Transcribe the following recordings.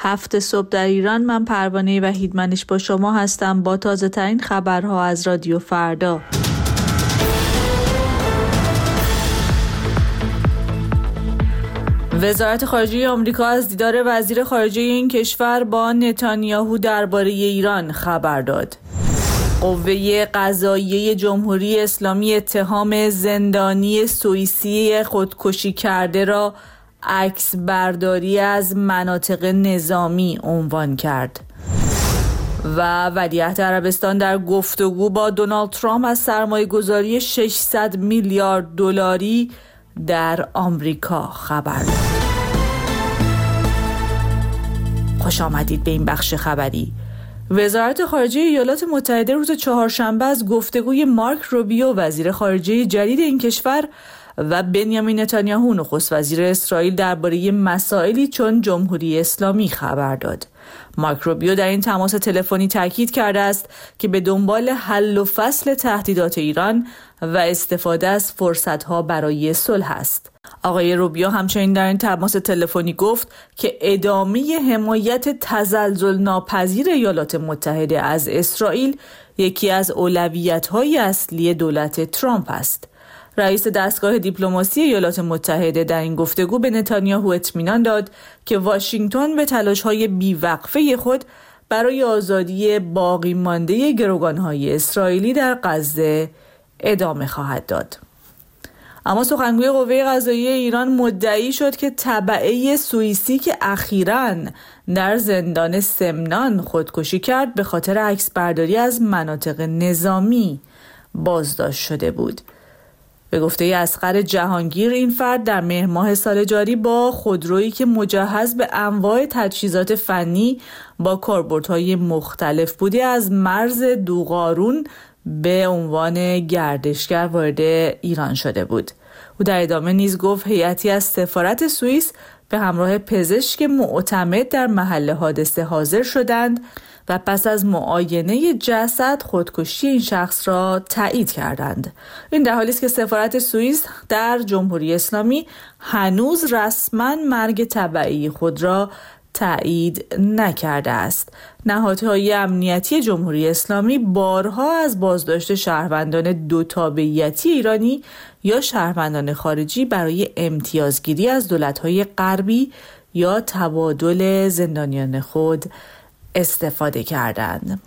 7 صبح در ایران. من پروانه وحیدمنش با شما هستم با تازه ترین خبرها از رادیو فردا. وزارت خارجه آمریکا از دیدار وزیر خارجه این کشور با نتانیاهو درباره ایران خبر داد. قوه قضاییه جمهوری اسلامی اتهام زندانی سوئیسی خودکشی کرده را عکس برداری از مناطق نظامی عنوان کرد. و ولیعهد عربستان در گفتگو با دونالد ترامپ از سرمایه‌گذاری 600 میلیارد دلاری در آمریکا خبر داد. خوش آمدید به این بخش خبری. وزارت خارجه ایالات متحده روز چهارشنبه از گفتگوی مارک روبیو وزیر خارجه جدید این کشور و بنیامین نتانیاهو نخست وزیر اسرائیل درباره مسائلی چون جمهوری اسلامی خبر داد. مارک روبیو در این تماس تلفنی تاکید کرده است که به دنبال حل و فصل تهدیدات ایران و استفاده از فرصت‌ها برای صلح است. آقای روبیو همچنین در این تماس تلفنی گفت که ادامه حمایت تزلزل ناپذیر ایالات متحده از اسرائیل یکی از اولویت‌های اصلی دولت ترامپ است. رئیس دستگاه دیپلماسی ایالات متحده در این گفتگو به نتانیاهو اطمینان داد که واشنگتن به تلاش‌های بی‌وقفه خود برای آزادی باقی مانده گروگان‌های اسرائیلی در غزه ادامه خواهد داد. اما سخنگوی قوه قضاییه ایران مدعی شد که تبعه سوئیسی که اخیراً در زندان سمنان خودکشی کرد به خاطر عکسبرداری از مناطق نظامی بازداشت شده بود. به گفته اصغر جهانگیر این فرد در مهر ماه سال جاری با خودرویی که مجهز به انواع تجهیزات فنی با کاربردهای مختلف بوده از مرز دوغارون به عنوان گردشگر وارد ایران شده بود. او در ادامه نیز گفت هیئتی از سفارت سوئیس به همراه پزشک معتمد در محل حادثه حاضر شدند و پس از معاینه جسد خودکشی این شخص را تایید کردند. این در حالی است که سفارت سوئیس در جمهوری اسلامی هنوز رسما مرگ تبعی خود را تایید نکرده است. نهادهای امنیتی جمهوری اسلامی بارها از بازداشت شهروندان دو تابعیتی ایرانی یا شهروندان خارجی برای امتیازگیری از دولت‌های غربی یا تبادل زندانیان خود استفاده کردند.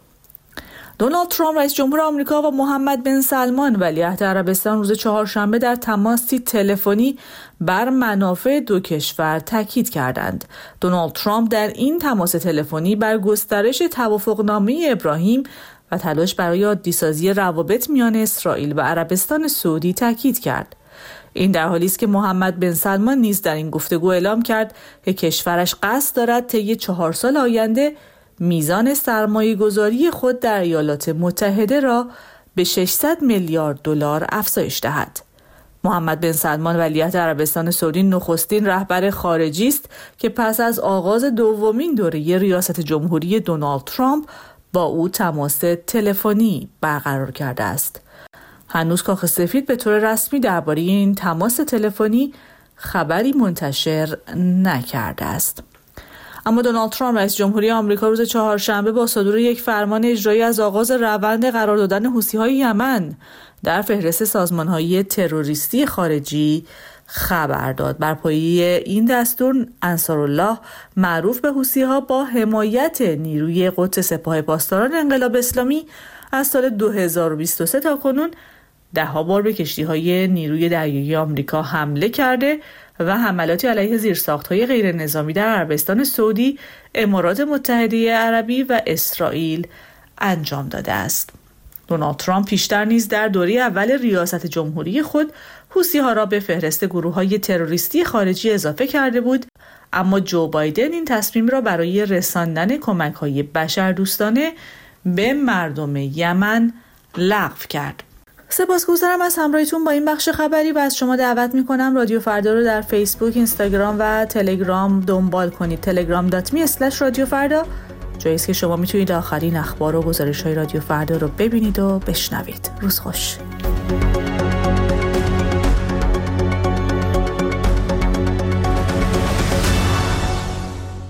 دونالد ترامپ رئیس جمهور آمریکا و محمد بن سلمان ولیعهد عربستان روز چهارشنبه در تماسی تلفنی بر منافع دو کشور تاکید کردند. دونالد ترامپ در این تماس تلفنی بر گسترش توافقنامه ابراهیم و تلاش برای عادی‌سازی روابط میان اسرائیل و عربستان سعودی تاکید کرد. این در حالی است که محمد بن سلمان نیز در این گفتگو اعلام کرد که کشورش قصد دارد طی 4 سال آینده میزان سرمایه‌گذاری خود در ایالات متحده را به 600 میلیارد دلار افزایش دهد. محمد بن سلمان ولیعهد عربستان سعودی نخستین رهبر خارجی است که پس از آغاز دومین دوره ریاست جمهوری دونالد ترامپ با او تماس تلفنی برقرار کرده است. هنوز کاخ سفید به طور رسمی درباره این تماس تلفنی خبری منتشر نکرده است. اما دونالد ترامپ رئیس جمهوری آمریکا روز چهارشنبه با صدور یک فرمان اجرایی از آغاز روند قرار دادن حوثی‌های یمن در فهرست سازمان‌های تروریستی خارجی خبر داد. بر پایه این دستور انصارالله معروف به حوثی‌ها با حمایت نیروی قدس سپاه پاسداران انقلاب اسلامی از سال 2023 تا کنون 10 بار به کشتی‌های نیروی دریایی آمریکا حمله کرده و حملاتی علیه زیرساخت‌های غیر نظامی در عربستان سعودی، امارات متحده عربی و اسرائیل انجام داده است. دونالد ترامپ پیشتر نیز در دوره اول ریاست جمهوری خود حوثی‌ها را به فهرست گروه‌های تروریستی خارجی اضافه کرده بود، اما جو بایدن این تصمیم را برای رساندن کمک‌های بشردوستانه به مردم یمن لغو کرد. سپاسگزارم از همراهیتون با این بخش خبری و از شما دعوت میکنم رادیو فردا رو در فیسبوک، اینستاگرام و تلگرام دنبال کنید. telegram.me/رادیو فردا جایی است که شما میتونید آخرین اخبار و گزارش‌های رادیو فردا رو ببینید و بشنوید. روز خوش.